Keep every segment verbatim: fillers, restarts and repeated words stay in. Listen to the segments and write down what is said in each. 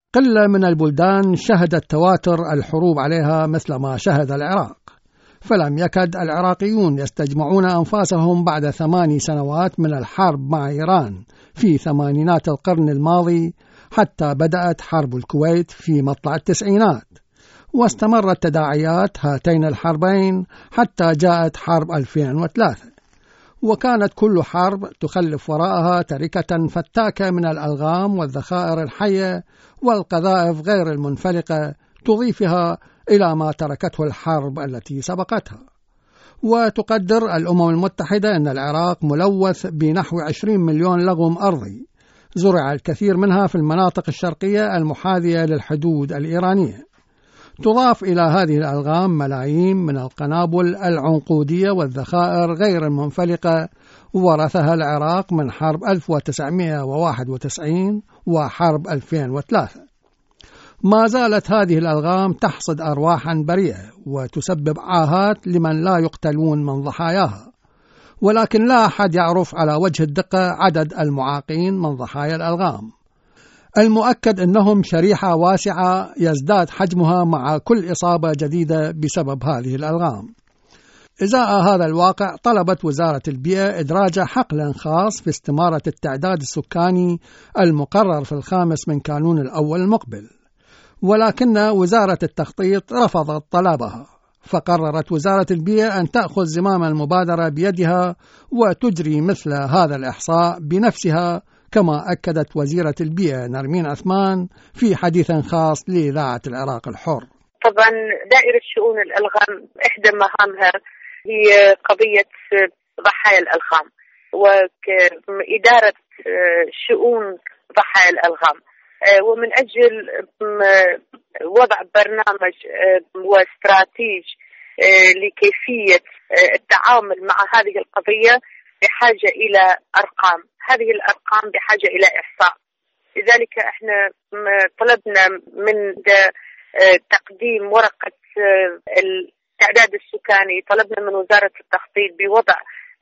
قلة من البلدان شهدت تواتر الحروب عليها مثل ما شهد العراق، فلم يكد العراقيون يستجمعون أنفاسهم بعد ثماني سنوات من الحرب مع إيران في ثمانينات القرن الماضي حتى بدأت حرب الكويت في مطلع التسعينات، واستمرت تداعيات هاتين الحربين حتى جاءت حرب ألفين وثلاثة، وكانت كل حرب تخلف وراءها تركة فتاكة من الألغام والذخائر الحية والقذائف غير المنفلقة تضيفها إلى ما تركته الحرب التي سبقتها. وتقدر الأمم المتحدة أن العراق ملوث بنحو عشرين مليون لغم أرضي، زرع الكثير منها في المناطق الشرقية المحاذية للحدود الإيرانية. تضاف إلى هذه الألغام ملايين من القنابل العنقودية والذخائر غير المنفلقة ورثها العراق من حرب ألف وتسعمائة وواحد وتسعين وحرب ألفين وثلاثة. ما زالت هذه الألغام تحصد أرواحا بريئة وتسبب عاهات لمن لا يقتلون من ضحاياها، ولكن لا أحد يعرف على وجه الدقة عدد المعاقين من ضحايا الألغام. المؤكد أنهم شريحة واسعة يزداد حجمها مع كل إصابة جديدة بسبب هذه الألغام. إزاء هذا الواقع طلبت وزارة البيئة إدراج حقل خاص في استمارة التعداد السكاني المقرر في الخامس من كانون الأول المقبل، ولكن وزارة التخطيط رفضت طلبها، فقررت وزارة البيئة أن تأخذ زمام المبادرة بيدها وتجري مثل هذا الإحصاء بنفسها، كما أكدت وزيرة البيئة نرمين عثمان في حديث خاص لإذاعة العراق الحر. طبعا دائرة شؤون الألغام إحدى مهامها هي قضية ضحايا الألغام وإدارة شؤون ضحايا الألغام، ومن أجل وضع برنامج واستراتيج لكيفية التعامل مع هذه القضية بحاجة إلى أرقام. هذه الأرقام بحاجة إلى إحصاء، لذلك احنا طلبنا من تقديم ورقة التعداد السكاني، طلبنا من وزارة التخطيط بوضع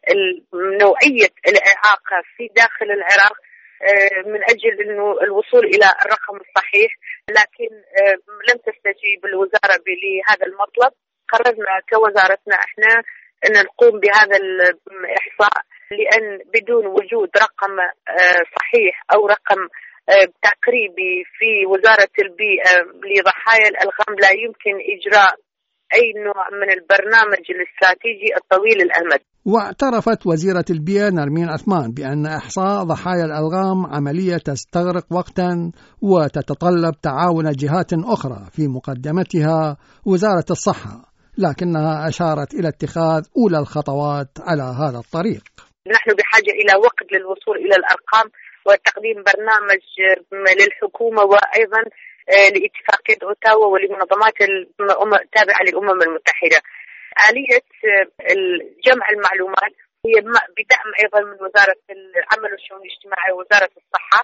نوعية الإعاقة في داخل العراق من أجل أنه الوصول إلى الرقم الصحيح، لكن لم تستجيب الوزارة لهذا المطلب. قررنا كوزارتنا احنا أن نقوم بهذا الإحصاء، لأن بدون وجود رقم صحيح أو رقم تقريبي في وزارة البيئة لضحايا الألغام لا يمكن إجراء أي نوع من البرنامج الاستراتيجي الطويل الأمد. واعترفت وزيرة البيئة نرمين عثمان بأن إحصاء ضحايا الألغام عملية تستغرق وقتا وتتطلب تعاون جهات أخرى في مقدمتها وزارة الصحة، لكنها أشارت إلى اتخاذ أولى الخطوات على هذا الطريق. نحن بحاجة إلى وقت للوصول إلى الأرقام وتقديم برنامج للحكومة وأيضا لاتفاقية أوتاوا ولمنظمات التابعة للأمم المتحدة. آلية جمع المعلومات هي بدعم أيضا من وزارة العمل والشؤون الاجتماعية ووزارة الصحة،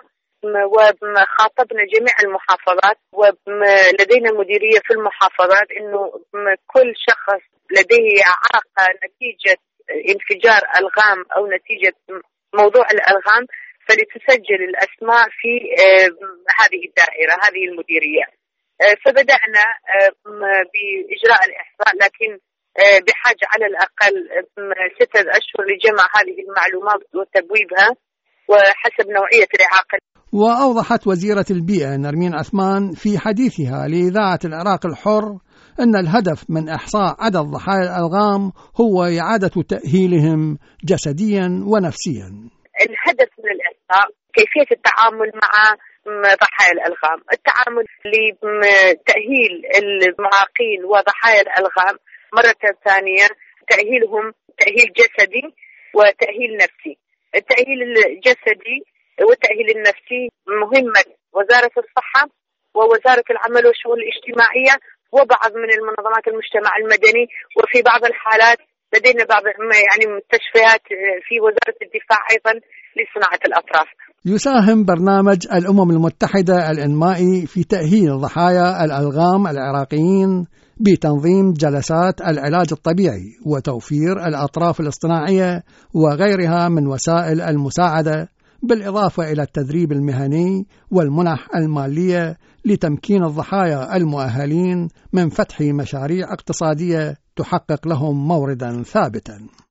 وخاطبنا جميع المحافظات ولدينا مديرية في المحافظات إنه كل شخص لديه إعاقة نتيجة انفجار ألغام أو نتيجة موضوع الألغام فلتسجل الأسماء في هذه الدائرة هذه المديرية. فبدأنا بإجراء الإحصاء، لكن بحاجة على الأقل ستة أشهر لجمع هذه المعلومات وتبويبها وحسب نوعية الإعاقة. وأوضحت وزيرة البيئة نرمين عثمان في حديثها لإذاعة العراق الحر أن الهدف من إحصاء عدد ضحايا الألغام هو إعادة تأهيلهم جسديا ونفسيا. الهدف من الإحصاء كيفية التعامل مع ضحايا الألغام، التعامل لتأهيل المعاقين وضحايا الألغام مرة ثانية، تأهيلهم تأهيل جسدي وتأهيل نفسي. التأهيل الجسدي والتأهيل النفسي مهمة وزارة الصحة ووزارة العمل والشؤون الاجتماعية وبعض من المنظمات المجتمع المدني، وفي بعض الحالات لدينا بعض يعني مستشفيات في وزارة الدفاع أيضا لصناعة الأطراف. يساهم برنامج الأمم المتحدة الإنمائي في تأهيل ضحايا الألغام العراقيين بتنظيم جلسات العلاج الطبيعي وتوفير الأطراف الاصطناعية وغيرها من وسائل المساعدة، بالإضافة إلى التدريب المهني والمنح المالية لتمكين الضحايا المؤهلين من فتح مشاريع اقتصادية تحقق لهم موردا ثابتا.